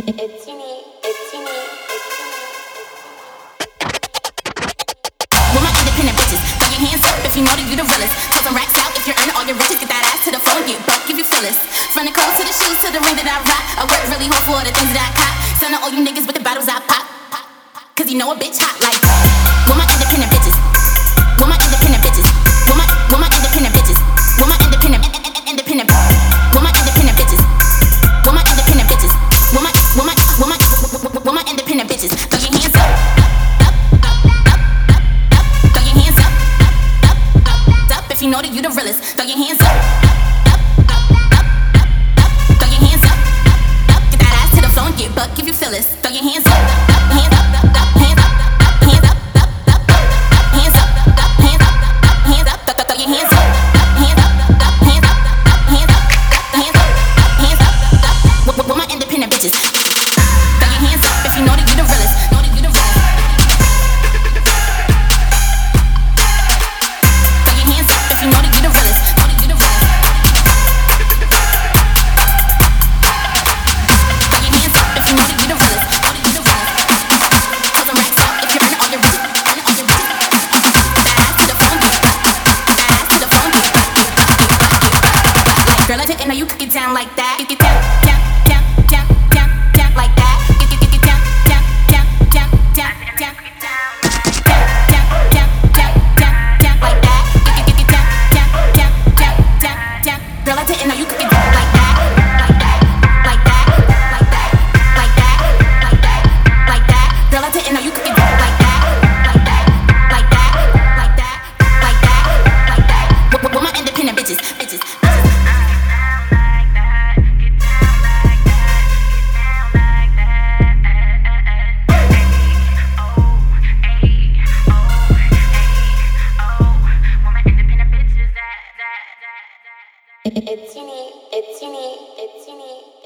It's unique, it's unique, it's unique. With my independent bitches, throw your hands up if you know that you the realest. Tossing racks out if you're earning all your riches. Get that ass to the floor, get buck if you feel this. From the clothes to the shoes to the ring that I rock, I work really hard for all the things that I cop. Son of all you niggas with the bottles I pop, cause you know a bitch hot like. With my independent bitches, with my independent bitches, with my independent bitches, with my independent independent, with my independent bitches, with my independent bitches, with my independent bitches. Throw your hands up. If you know that you the realest, throw your hands up. Throw your hands up. Get that ass to the floor and get buck if you feel this. Throw your hands up. Hands up. Hands up. Hands up. Hands up. Hands up. Hands up. Throw your hands up. Hands up. Hands up. Hands up. Hands up. Hands up. With my independent bitches. Throw your hands up if you know that you the realest. Know that you the realest. You know that you the realest, know that you the realest. Throw your hands up if you know that you the realest, know that you the realest. Tossing racks out if you're earning all your riches, earning all your riches. Get that ass to the phone, get that ass to the phone, get like, girl, I didn't know you could get down like that. Get down, down, down, down, down, down like that. Get down, down, down, down, down, down, down. Girl, I didn't know you could get down like that, like that, like that, like that, like that, like that, like that. Girl, I didn't know you could get down like that, like that, like that, like that, like that, like that. With my independent bitches, bitches. It's unique, it's unique, it's unique.